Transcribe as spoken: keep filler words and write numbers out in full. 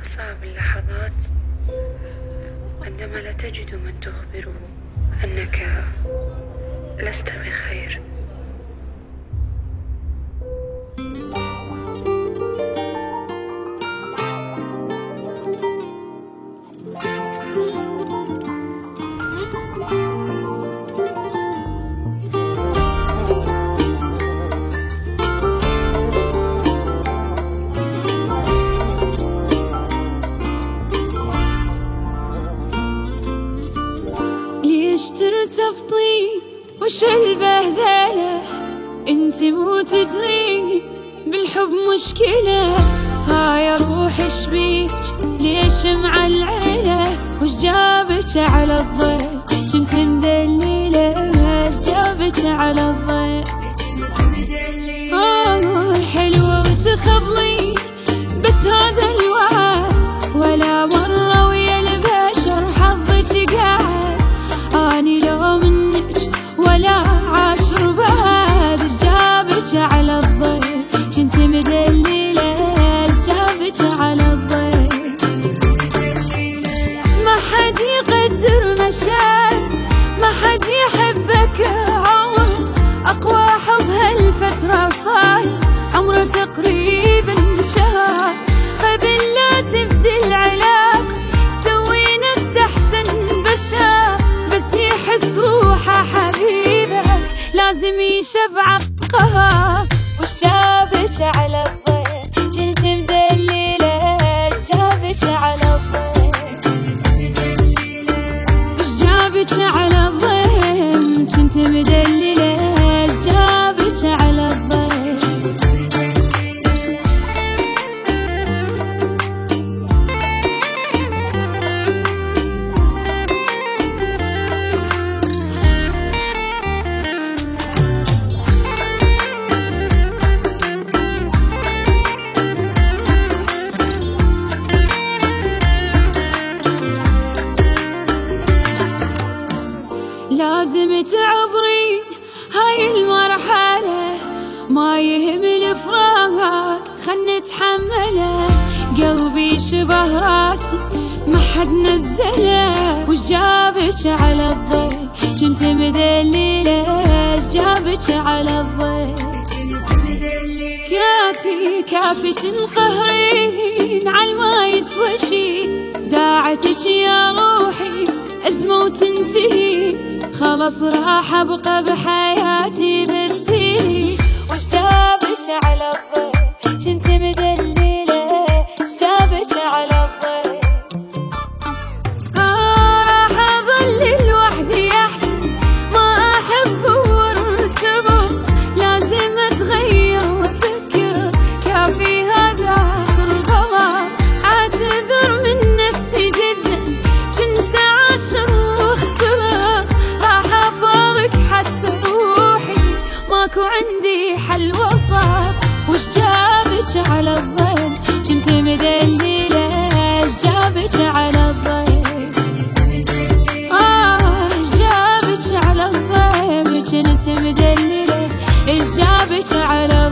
أصعب اللحظات عندما لا تجد من تخبره أنك لست بخير. ليش ترتبطين وش البهذلة؟ انت مو تدرين بالحب مشكلة. هاي روح ايش بيك ليش معلعلة؟ وش جابك على الضيق كنت مدللة؟ وش جابك على الضيق كنت مدللة؟ آه حلوة وتخبلين بس هذا الوعد ولا مرة ويا البشر حظك قاعد. اني لو منك ولا عاشر بعد جابك على الضيق كنت مدللة. جابك على الضيق ما حد يقدر مشاعر ما حد يحبك عمر. اقوى حب هالفترة صاير عمره تقريبا شهر. قبل لا تبدي العلاقة سوي نفس احسن بشر بس يحس روحه حبيبه لازم يشبع قهر. وش جابك على الضيق كنت مدللة؟ جابك على الضيق وش جابك على الضيق كنت مدللة؟ جابك على الضيق لازم تعبرين هاي المرحلة ما يهم الفراق خلنا نتحمله. قلبي شبه راسي ما حد نزله. وش جابك على الضيق كنت مدللة؟ جابك على الضيق كافي كافي تنقهرين عالما يسوى شي. داعتك يا روحي أزمة وتنتهي خلاص راح أبقى بحياتي بس هي. وش جابك على الضيق كنت مدللة؟ جابك على الضيق آه راح أظل لوحدي أحسن ما أحب وارتبط. لازم أتغير وأفكر كافي هذا آخر غلط. أعتذر من نفسي جدا كنت عاشر واختلط. راح أفارق حتى روحي ماكو عندي حل وسط. وش جابك على الضيق كنت مدللة؟ جابك على الضيق آه جابك على الضيق كنت مدللة. ايش جابك على